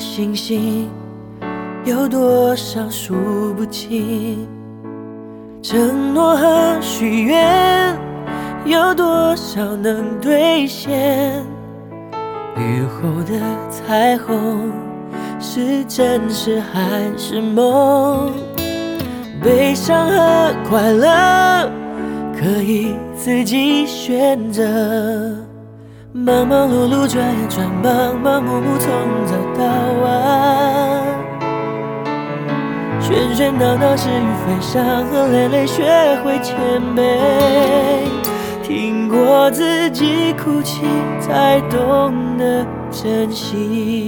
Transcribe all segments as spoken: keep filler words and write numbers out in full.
星星有多少数不清，承诺和许愿有多少能兑现？雨后的彩虹是真实还是梦？悲伤和快乐可以自己选择。忙忙碌碌转呀转，忙忙碌碌从早到晚，喧喧闹闹是与非，伤痕累累学会谦卑。听过自己哭泣，才懂得珍惜。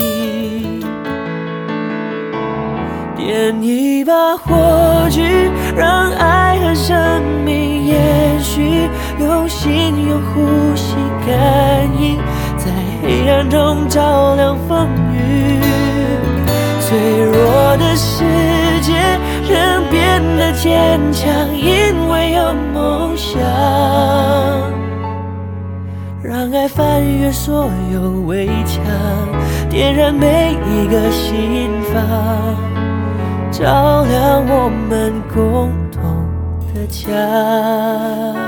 点一把火炬，让爱和生命延续，用心用呼吸感应，在黑暗中照亮风雨。脆弱的世界人变得坚强，因为有梦想。让爱翻越所有围墙，点燃每一个心房，照亮我们共同的家。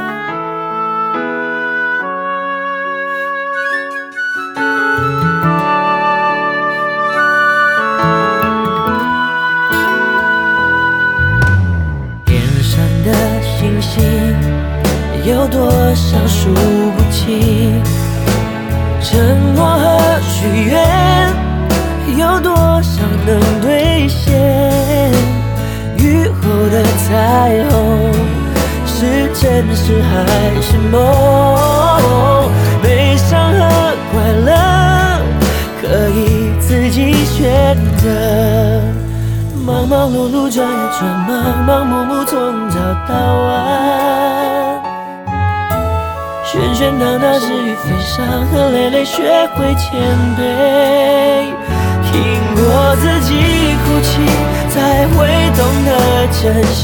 天上的星星有多少数不清，承诺和许愿有多少能兑现？雨后的彩虹是真实还是梦？悲伤和快乐可以自己选择。忙忙碌碌转呀转，忙忙碌碌从早到晚，喧喧闹闹是与非，伤痕累累学会谦卑。听过自己哭泣，才会懂得珍惜。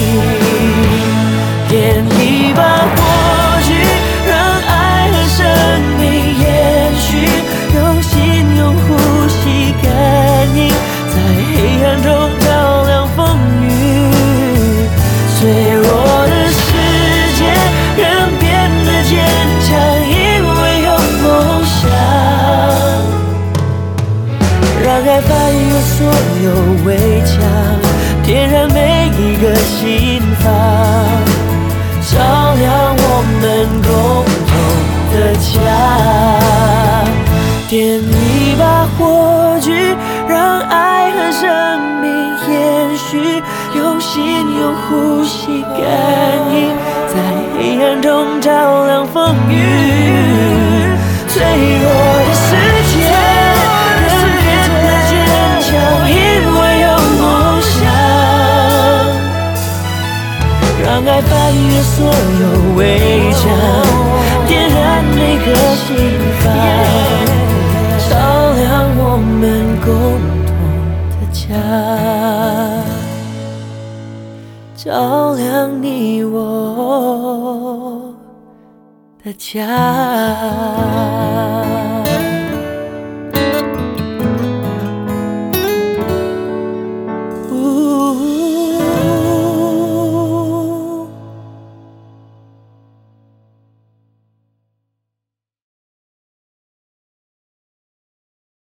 点一把火炬，让爱和生命延续，用心用呼吸感应，在黑暗中照亮风雨。脆弱的世界人变得坚强，因为有梦想。让爱翻越所有围墙，点燃每一个心房，照亮我们共同的家。点一把火炬，让爱和生命延续，用心用呼吸感应，在黑暗中照亮风雨。脆弱的世界人变得坚强，因为有梦想。让爱翻越所有围墙，点燃每个心房，照亮我们共同的家，照亮你我的家。